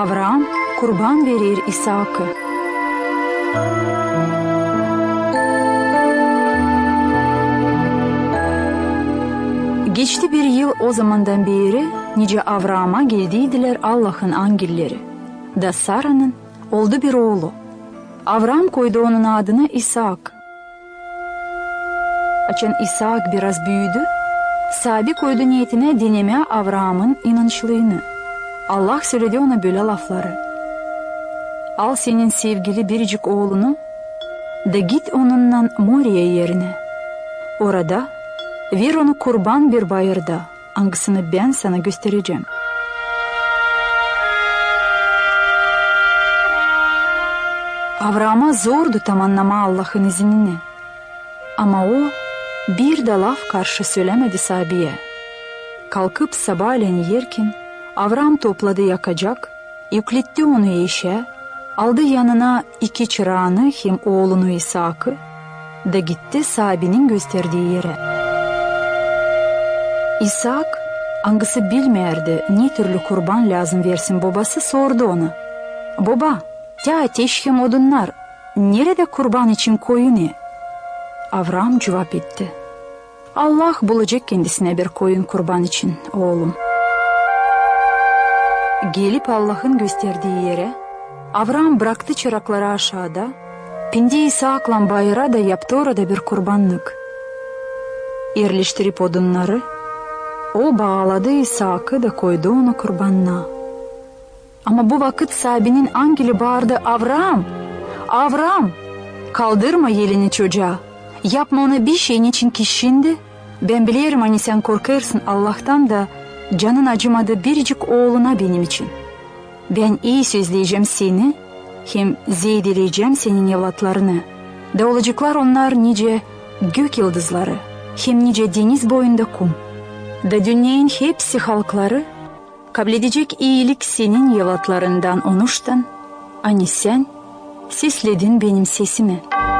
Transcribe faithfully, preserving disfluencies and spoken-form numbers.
Avram kurban verir İshak'ı. Geçti bir yıl o zamandan beri nice Avram'a geldiydiler Allah'ın angilleri. Da Sara'nın oldu bir oğlu. Avram koydu onun adını İshak. Açın İshak biraz büyüdü. Sabi koydu niyetine dinlemeye Avram'ın inançlığını. Allah söyledi ona böyle lafları. Al senin sevgili biricik oğlunu da git onunla Moriye yerine. Orada ver onu kurban bir bayırda. Hangisini ben sana göstereceğim. Avram'a zordu tamamlama Allah'ın iznini. Ama o bir de laf karşı söylemedi Sabi'ye. Kalkıp sabahleyin yerken Avram topladı yakacak, yükletti onu işe, aldı yanına iki çırağını hem oğlunu İshak'ı da gitti Sabi'nin gösterdiği yere. İshak hangisi bilmerdi ne türlü kurban lazım versin babası sordu ona. Baba, ya ateş hem odunlar nerede kurban için koyun? Avram cevap etti. Allah bulacak kendisine bir koyun kurban için oğlum. Gelip Allah'ın gösterdiği yere Avram bıraktı çırakları aşağıda, pindi İshak'la bayıra da yaptı orada bir kurbanlık. Yerleştirip odunları, o bağladı İshak'ı da koydu onu kurbanına. Ama bu vakit sahibinin angeli bağırdı, Avram, Avram, kaldırma elini çocuğa, yapma ona bir şeyin için ki şimdi, ben bilirim hani sen korkarsın Allah'tan da canın acımadı biricik oğluna benim için. Ben iyi sözleyeceğim seni, hem zeydeleyeceğim senin evlatlarını. Da olacaklar onlar nice gök yıldızları, hem nice deniz boyunda kum. Da dünyanın hepsi halkları, kabul edecek iyilik senin evlatlarından onuştan, hani sen sesledin benim sesimi.